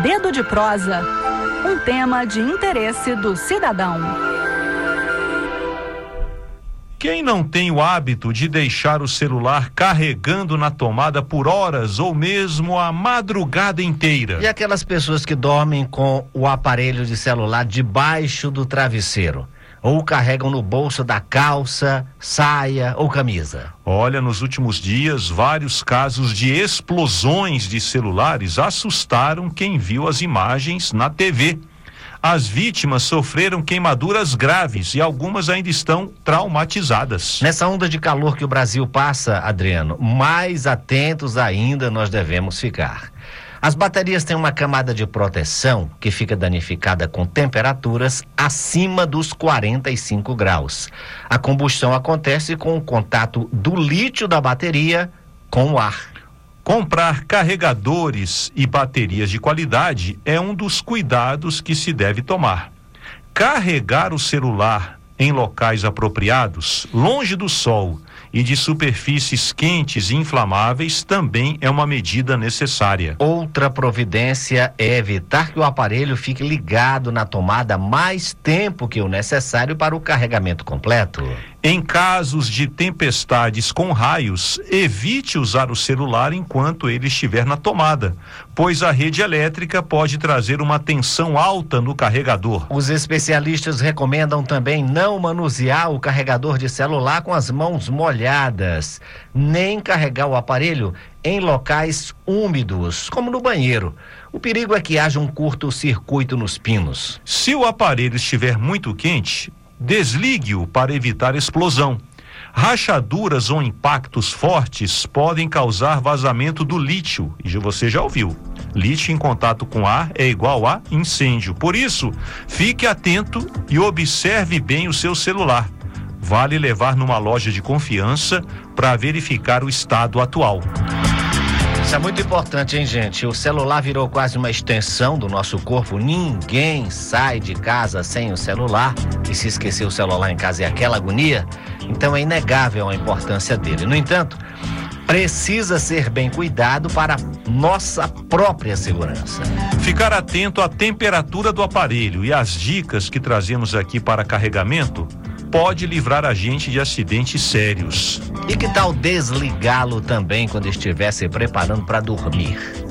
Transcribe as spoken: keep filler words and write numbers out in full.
Dedo de Prosa, um tema de interesse do cidadão. Quem não tem o hábito de deixar o celular carregando na tomada por horas ou mesmo a madrugada inteira? E aquelas pessoas que dormem com o aparelho de celular debaixo do travesseiro? Ou carregam no bolso da calça, saia ou camisa? Olha, nos últimos dias, vários casos de explosões de celulares assustaram quem viu as imagens na T V. As vítimas sofreram queimaduras graves e algumas ainda estão traumatizadas. Nessa onda de calor que o Brasil passa, Adriano, mais atentos ainda nós devemos ficar. As baterias têm uma camada de proteção que fica danificada com temperaturas acima dos quarenta e cinco graus. A combustão acontece com o contato do lítio da bateria com o ar. Comprar carregadores e baterias de qualidade é um dos cuidados que se deve tomar. Carregar o celular em locais apropriados, longe do sol e de superfícies quentes e inflamáveis também é uma medida necessária. Outra providência é evitar que o aparelho fique ligado na tomada mais tempo que o necessário para o carregamento completo. Em casos de tempestades com raios, evite usar o celular enquanto ele estiver na tomada, pois a rede elétrica pode trazer uma tensão alta no carregador. Os especialistas recomendam também não manusear o carregador de celular com as mãos molhadas, nem carregar o aparelho em locais úmidos, como no banheiro. O perigo é que haja um curto-circuito nos pinos. Se o aparelho estiver muito quente, desligue-o para evitar explosão. Rachaduras ou impactos fortes podem causar vazamento do lítio, e você já ouviu. Lítio em contato com ar é igual a incêndio. Por isso, fique atento e observe bem o seu celular. Vale levar numa loja de confiança para verificar o estado atual. Isso é muito importante, hein, gente? O celular virou quase uma extensão do nosso corpo. Ninguém sai de casa sem o celular. E se esquecer o celular em casa é aquela agonia. Então é inegável a importância dele. No entanto, precisa ser bem cuidado para nossa própria segurança. Ficar atento à temperatura do aparelho e às dicas que trazemos aqui para carregamento pode livrar a gente de acidentes sérios. E que tal desligá-lo também quando estiver se preparando para dormir?